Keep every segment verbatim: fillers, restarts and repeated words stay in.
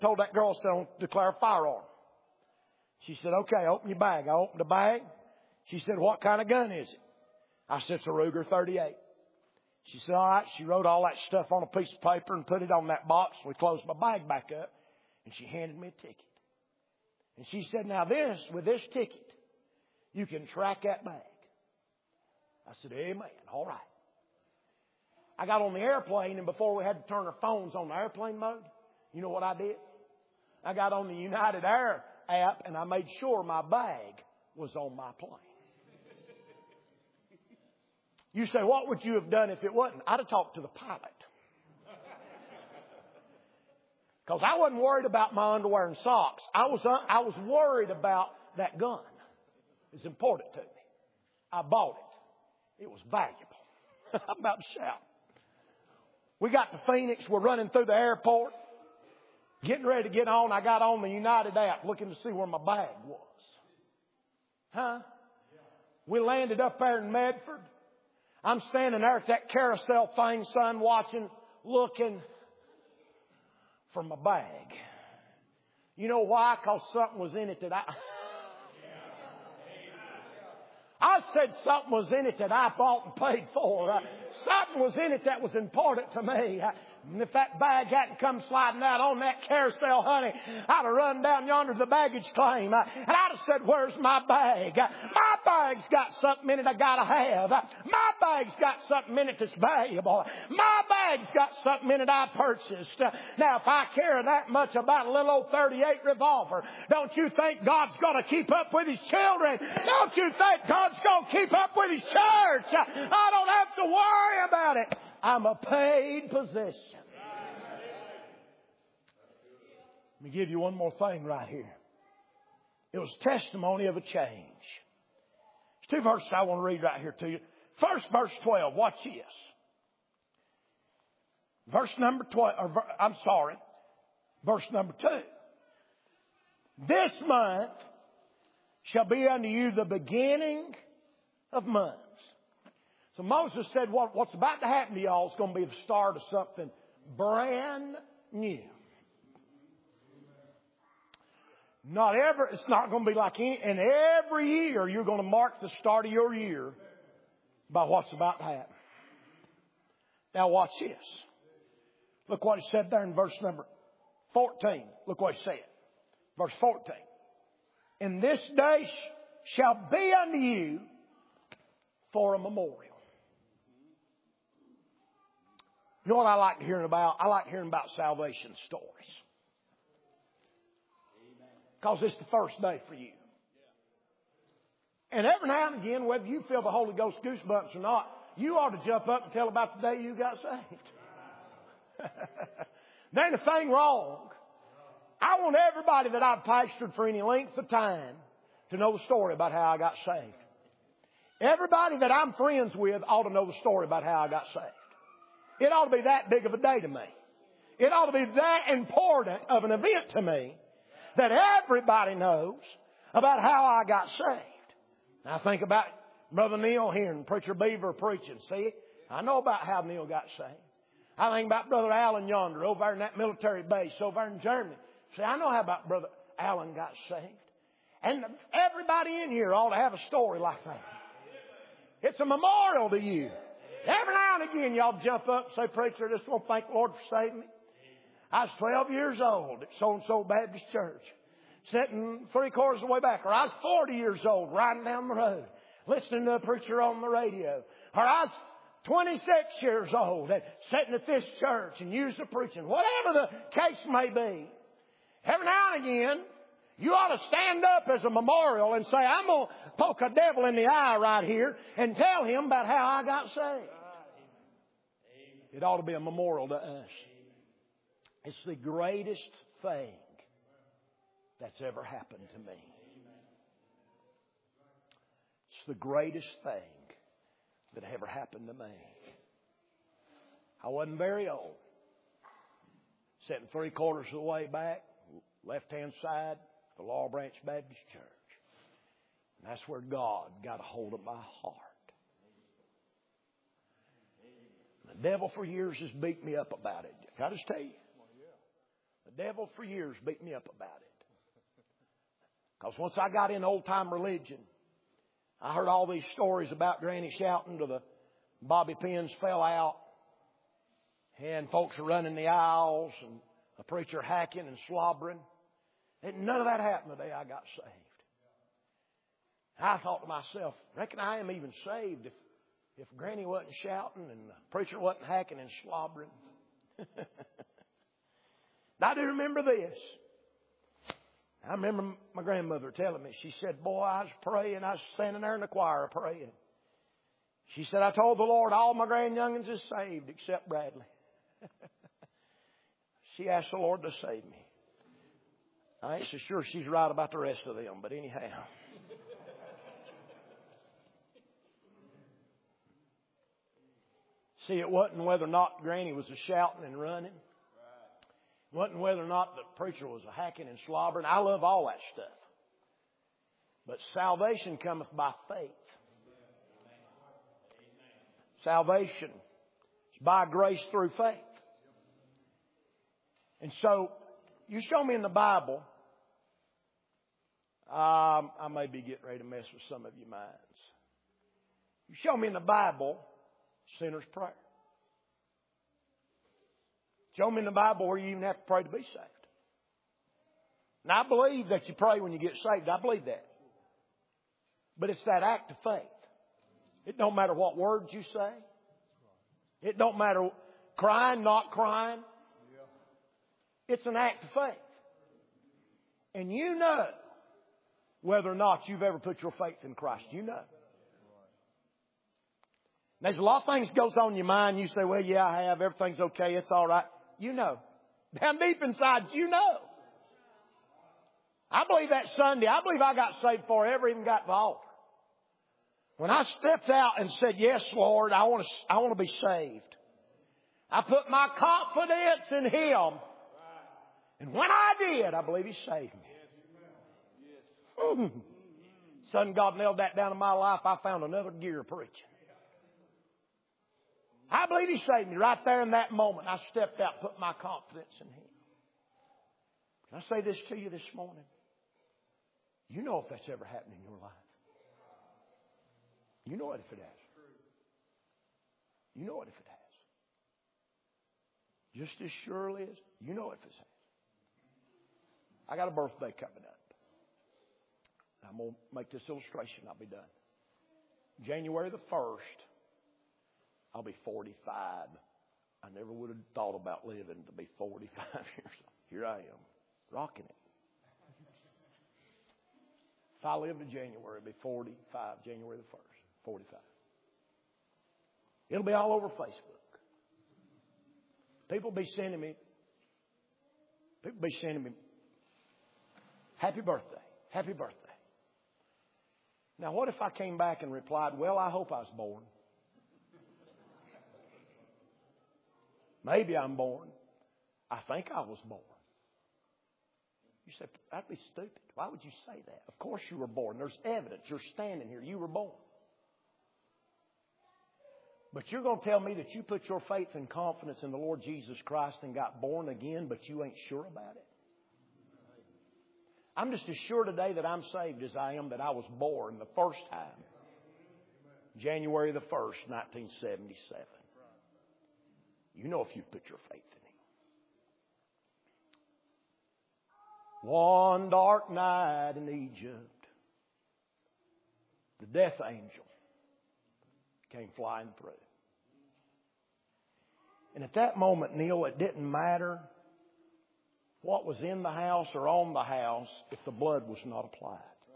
told that girl, I said, I want to declare a firearm. She said, okay, open your bag. I opened the bag. She said, what kind of gun is it? I said, it's a Ruger thirty-eight. She said, all right. She wrote all that stuff on a piece of paper and put it on that box. We closed my bag back up, and she handed me a ticket. And she said, now this, with this ticket, you can track that bag. I said, amen. All right. I got on the airplane, and before we had to turn our phones on the airplane mode, you know what I did? I got on the United Air app, and I made sure my bag was on my plane. You say, what would you have done if it wasn't? I'd have talked to the pilot. Because I wasn't worried about my underwear and socks. I was, uh, I was worried about that gun. It's important to me. I bought it. It was valuable. I'm about to shout. We got to Phoenix. We're running through the airport. Getting ready to get on. I got on the United app looking to see where my bag was. Huh? We landed up there in Medford. I'm standing there at that carousel thing, son, watching, looking for my bag. You know why? Because something was in it that I... I said something was in it that I bought and paid for. Uh, something was in it that was important to me. Uh, And if that bag hadn't come sliding out on that carousel, honey, I'd have run down yonder to the baggage claim. Uh, and I'd have said, where's my bag? Uh, my bag's got something in it I got to have. Uh, my bag's got something in it that's valuable. My bag's got something in it I purchased. Uh, now, if I care that much about a little old thirty-eight revolver, don't you think God's going to keep up with His children? Don't you think God's going to keep up with His church? Uh, I don't have to worry about it. I'm a paid possession. Let me give you one more thing right here. It was testimony of a change. There's two verses I want to read right here to you. First, verse twelve. Watch this. Verse number twelve. Or, I'm sorry. Verse number two. This month shall be unto you the beginning of months. So Moses said, what, what's about to happen to y'all is going to be the start of something brand new. Not ever, it's not going to be like any, and every year you're going to mark the start of your year by what's about to happen. Now watch this. Look what he said there in verse number fourteen. Look what he said. Verse fourteen. And this day sh- shall be unto you for a memorial. You know what I like hearing about? I like hearing about salvation stories. Because it's the first day for you. And every now and again, whether you feel the Holy Ghost goosebumps or not, you ought to jump up and tell about the day you got saved. There ain't a thing wrong. I want everybody that I've pastored for any length of time to know the story about how I got saved. Everybody that I'm friends with ought to know the story about how I got saved. It ought to be that big of a day to me. It ought to be that important of an event to me that everybody knows about how I got saved. Now I think about Brother Neil here and Preacher Beaver preaching. See, I know about how Neil got saved. I think about Brother Allen yonder over there in that military base over in Germany. See, I know how about Brother Allen got saved. And everybody in here ought to have a story like that. It's a memorial to you. Every now and again, y'all jump up and say, Preacher, I just want to thank the Lord for saving me. I was twelve years old at so-and-so Baptist Church, sitting three quarters of the way back. Or I was forty years old, riding down the road, listening to a preacher on the radio. Or I was twenty-six years old and sitting at this church and used to preaching. Whatever the case may be, every now and again, you ought to stand up as a memorial and say, I'm going to poke a devil in the eye right here and tell him about how I got saved. It ought to be a memorial to us. It's the greatest thing that's ever happened to me. It's the greatest thing that ever happened to me. I wasn't very old. Sitting three quarters of the way back, left-hand side, the Laurel Branch Baptist Church. And that's where God got a hold of my heart. The devil for years has beat me up about it. Can I just tell you? The devil for years beat me up about it. Because once I got in old-time religion, I heard all these stories about Granny shouting till the bobby pins fell out. And folks are running the aisles and a preacher hacking and slobbering. And none of that happened the day I got saved. I thought to myself, reckon I am even saved if, if Granny wasn't shouting and the preacher wasn't hacking and slobbering. I do remember this. I remember my grandmother telling me, she said, boy, I was praying. I was standing there in the choir praying. She said, I told the Lord all my grandyoungins is saved except Bradley. She asked the Lord to save me. I ain't so sure she's right about the rest of them, but anyhow. See, it wasn't whether or not Granny was a shouting and running. It wasn't whether or not the preacher was a hacking and slobbering. I love all that stuff. But salvation cometh by faith. Salvation is by grace through faith. And so, you show me in the Bible, um, I may be getting ready to mess with some of your minds. You show me in the Bible, sinner's prayer. Show me in the Bible where you even have to pray to be saved. Now, I believe that you pray when you get saved. I believe that. But it's that act of faith. It don't matter what words you say. It don't matter crying, not crying. It's an act of faith. And you know whether or not you've ever put your faith in Christ. You know. There's a lot of things goes on in your mind. You say, well, yeah, I have. Everything's okay. It's all right. You know. Down deep inside, you know. I believe that Sunday, I believe I got saved before I ever even got to the altar. When I stepped out and said, yes, Lord, I want to, I want to be saved. I put my confidence in Him. And when I did, I believe He saved me. Mm. Sudden God nailed that down in my life. I found another gear preaching. I believe He saved me right there in that moment. I stepped out, put my confidence in Him. Can I say this to you this morning? You know if that's ever happened in your life. You know it if it has. You know it if it has. Just as surely as you know it if it has. I got a birthday coming up. I'm going to make this illustration. I'll be done. January the first, I'll be forty-five. I never would have thought about living to be forty-five years old. Here I am, rocking it. If I live in January, it'll be forty-five, January the first, forty-five. It'll be all over Facebook. People be sending me, people be sending me, happy birthday, happy birthday. Now, what if I came back and replied, well, I hope I was born. Maybe I'm born. I think I was born. You say, that'd be stupid. Why would you say that? Of course you were born. There's evidence. You're standing here. You were born. But you're going to tell me that you put your faith and confidence in the Lord Jesus Christ and got born again, but you ain't sure about it? I'm just as sure today that I'm saved as I am that I was born the first time. January the first, nineteen seventy-seven. You know if you've put your faith in Him. One dark night in Egypt, the death angel came flying through. And at that moment, Neil, it didn't matter what was in the house or on the house if the blood was not applied.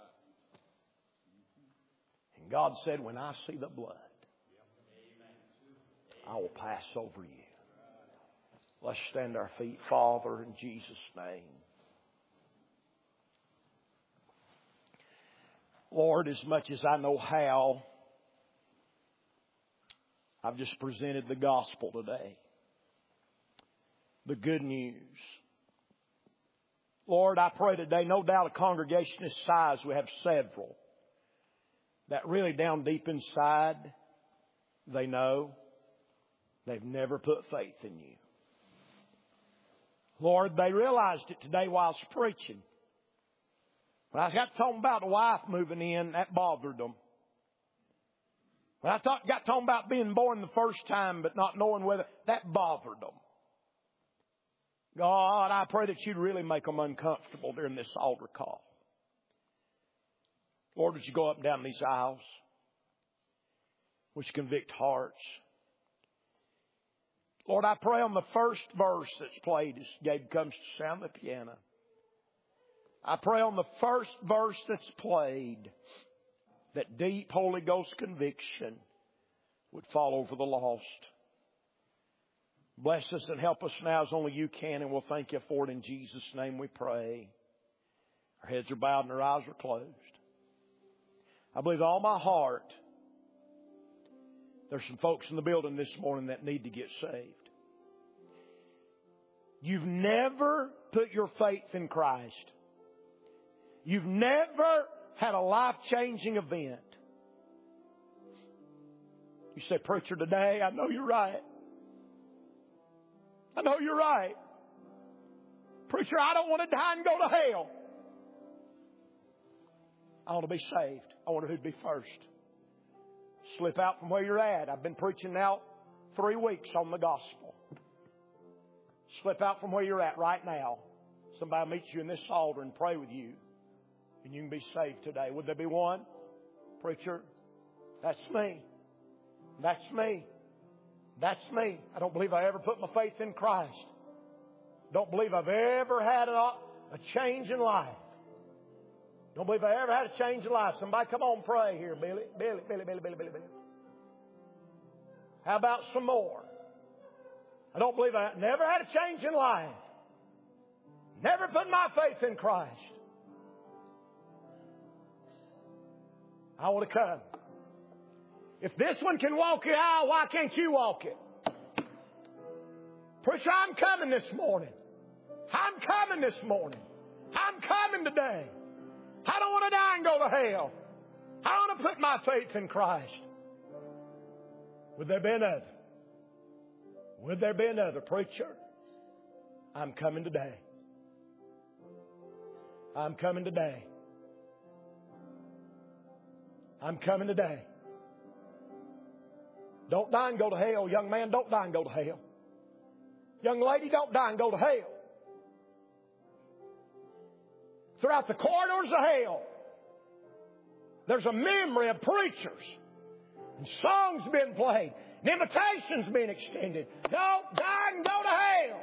And God said, when I see the blood, I will pass over you. Let's stand our feet. Father, in Jesus' name. Lord, as much as I know how, I've just presented the gospel today. The good news. Lord, I pray today, no doubt a congregation this size, we have several, that really down deep inside, they know they've never put faith in you. Lord, they realized it today while I was preaching. When I got talking about the wife moving in, that bothered them. When I thought, got talking about being born the first time but not knowing whether, that bothered them. God, I pray that you'd really make them uncomfortable during this altar call. Lord, would you go up and down these aisles? Would you convict hearts? Lord, I pray on the first verse that's played as Gabe comes to sound the piano. I pray on the first verse that's played that deep Holy Ghost conviction would fall over the lost. Bless us and help us now as only you can, and we'll thank you for it. In Jesus' name we pray. Our heads are bowed and our eyes are closed. I believe with all my heart there's some folks in the building this morning that need to get saved. You've never put your faith in Christ. You've never had a life-changing event. You say, preacher, today, I know you're right. I know you're right. Preacher, I don't want to die and go to hell. I want to be saved. I wonder who'd be first. Slip out from where you're at. I've been preaching now three weeks on the gospel. Slip out from where you're at right now. Somebody meets you in this altar and pray with you. And you can be saved today. Would there be one? Preacher, that's me. That's me. That's me. I don't believe I ever put my faith in Christ. Don't believe I've ever had a, a change in life. Don't believe I ever had a change in life. Somebody come on, pray here, Billy. Billy, Billy, Billy, Billy, Billy, Billy. How about some more? I don't believe I never had a change in life. Never put my faith in Christ. I want to come. If this one can walk the aisle, why can't you walk it? Preacher, I'm coming this morning. I'm coming this morning. I'm coming today. I don't want to die and go to hell. I want to put my faith in Christ. Would there be another? Would there be another? Preacher, I'm coming today. I'm coming today. I'm coming today. Don't die and go to hell. Young man, don't die and go to hell. Young lady, don't die and go to hell. Throughout the corridors of hell, there's a memory of preachers and songs being played and invitations being extended. Don't die and go to hell.